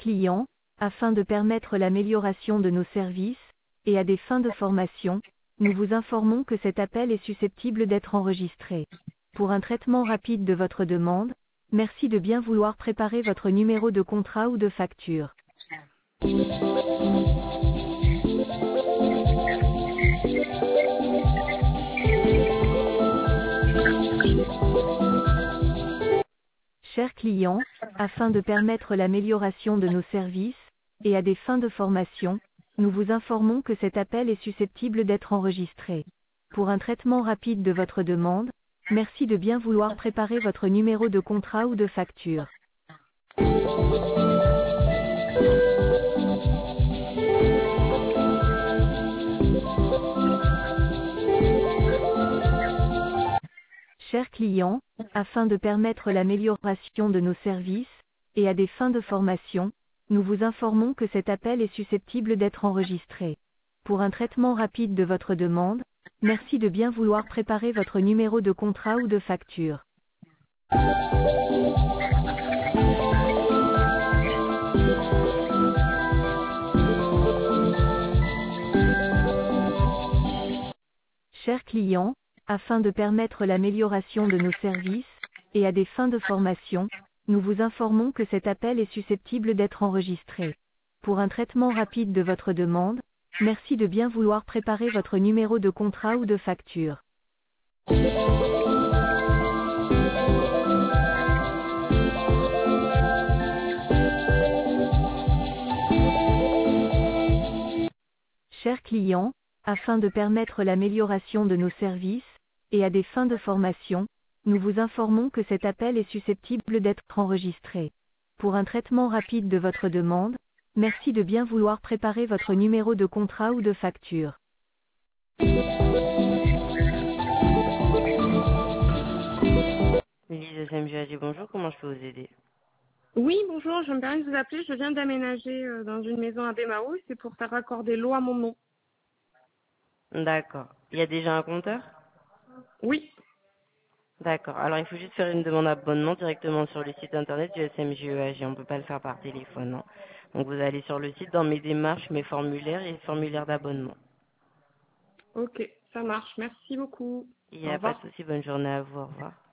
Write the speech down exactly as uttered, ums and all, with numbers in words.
client, afin de permettre l'amélioration de nos services, et à des fins de formation, nous vous informons que cet appel est susceptible d'être enregistré. Pour un traitement rapide de votre demande, merci de bien vouloir préparer votre numéro de contrat ou de facture. Chers clients, afin de permettre l'amélioration de nos services, et à des fins de formation, nous vous informons que cet appel est susceptible d'être enregistré. Pour un traitement rapide de votre demande, merci de bien vouloir préparer votre numéro de contrat ou de facture. Chers clients, afin de permettre l'amélioration de nos services, et à des fins de formation, nous vous informons que cet appel est susceptible d'être enregistré. Pour un traitement rapide de votre demande, merci de bien vouloir préparer votre numéro de contrat ou de facture. Chers clients, afin de permettre l'amélioration de nos services, et à des fins de formation, nous vous informons que cet appel est susceptible d'être enregistré. Pour un traitement rapide de votre demande, merci de bien vouloir préparer votre numéro de contrat ou de facture. Chers clients, afin de permettre l'amélioration de nos services, et à des fins de formation, nous vous informons que cet appel est susceptible d'être enregistré. Pour un traitement rapide de votre demande, merci de bien vouloir préparer votre numéro de contrat ou de facture. Lise S M G A G, bonjour, comment je peux vous aider? Oui, bonjour, je me permets de vous appeler. Je viens d'aménager euh, dans une maison à Bémaou. C'est pour faire raccorder l'eau à mon nom. D'accord. Il y a déjà un compteur? Oui. D'accord. Alors, il faut juste faire une demande d'abonnement directement sur le site internet du S M G E A G. On ne peut pas le faire par téléphone. Hein. Donc, vous allez sur le site dans mes démarches, mes formulaires et formulaires d'abonnement. Ok, ça marche. Merci beaucoup. Il n'y Au a pas revoir. de souci. Bonne journée à vous. Au revoir.